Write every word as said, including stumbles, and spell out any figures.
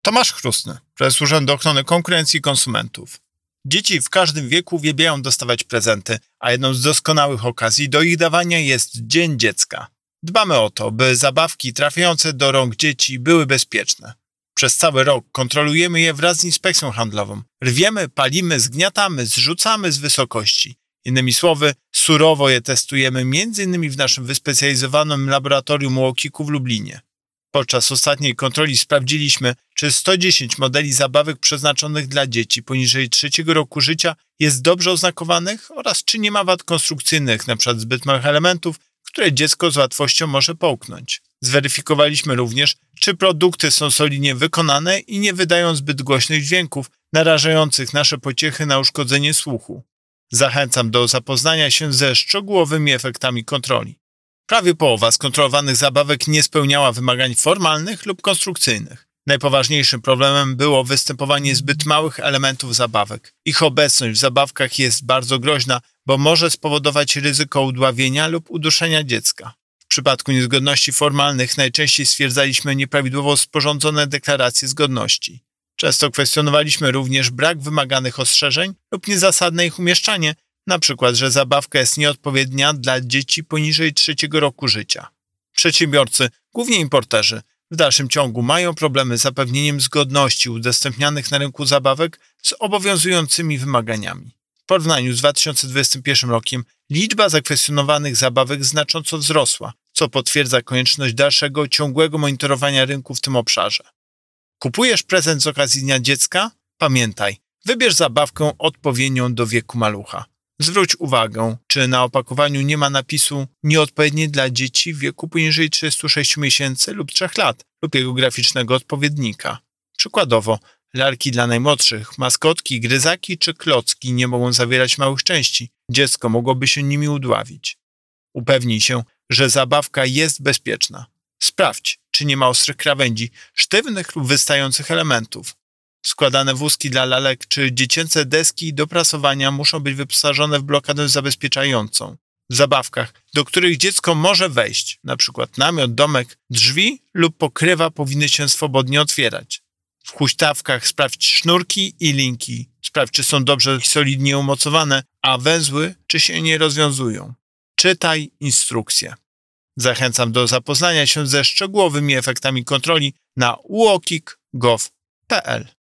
Tomasz Chrustny, prezes Urzędu Ochrony Konkurencji i Konsumentów. Dzieci w każdym wieku uwielbiają dostawać prezenty, a jedną z doskonałych okazji do ich dawania jest Dzień Dziecka. Dbamy o to, by zabawki trafiające do rąk dzieci były bezpieczne. Przez cały rok kontrolujemy je wraz z inspekcją handlową. Rwiemy, palimy, zgniatamy, zrzucamy z wysokości. Innymi słowy, surowo je testujemy między innymi w naszym wyspecjalizowanym laboratorium U O K I K u w Lublinie. Podczas ostatniej kontroli sprawdziliśmy, czy sto dziesięć modeli zabawek przeznaczonych dla dzieci poniżej trzeciego roku życia jest dobrze oznakowanych oraz czy nie ma wad konstrukcyjnych, np. zbyt małych elementów, które dziecko z łatwością może połknąć. Zweryfikowaliśmy również, czy produkty są solidnie wykonane i nie wydają zbyt głośnych dźwięków, narażających nasze pociechy na uszkodzenie słuchu. Zachęcam do zapoznania się ze szczegółowymi efektami kontroli. Prawie połowa skontrolowanych zabawek nie spełniała wymagań formalnych lub konstrukcyjnych. Najpoważniejszym problemem było występowanie zbyt małych elementów zabawek. Ich obecność w zabawkach jest bardzo groźna, bo może spowodować ryzyko udławienia lub uduszenia dziecka. W przypadku niezgodności formalnych najczęściej stwierdzaliśmy nieprawidłowo sporządzone deklaracje zgodności. Często kwestionowaliśmy również brak wymaganych ostrzeżeń lub niezasadne ich umieszczanie, na przykład, że zabawka jest nieodpowiednia dla dzieci poniżej trzeciego roku życia. Przedsiębiorcy, głównie importerzy, w dalszym ciągu mają problemy z zapewnieniem zgodności udostępnianych na rynku zabawek z obowiązującymi wymaganiami. W porównaniu z dwa tysiące dwudziestym pierwszym rokiem liczba zakwestionowanych zabawek znacząco wzrosła, co potwierdza konieczność dalszego, ciągłego monitorowania rynku w tym obszarze. Kupujesz prezent z okazji Dnia Dziecka? Pamiętaj, wybierz zabawkę odpowiednią do wieku malucha. Zwróć uwagę, czy na opakowaniu nie ma napisu nieodpowiednie dla dzieci w wieku poniżej trzydziestu sześciu miesięcy lub trzech lat lub jego graficznego odpowiednika. Przykładowo, lalki dla najmłodszych, maskotki, gryzaki czy klocki nie mogą zawierać małych części. Dziecko mogłoby się nimi udławić. Upewnij się, że zabawka jest bezpieczna. Sprawdź, czy nie ma ostrych krawędzi, sztywnych lub wystających elementów. Składane wózki dla lalek czy dziecięce deski do prasowania muszą być wyposażone w blokadę zabezpieczającą. W zabawkach, do których dziecko może wejść, np. namiot, domek, drzwi lub pokrywa powinny się swobodnie otwierać. W huśtawkach sprawdź sznurki i linki. Sprawdź, czy są dobrze i solidnie umocowane, a węzły, czy się nie rozwiązują. Czytaj instrukcje. Zachęcam do zapoznania się ze szczegółowymi efektami kontroli na u o k i k kropka gov kropka p l.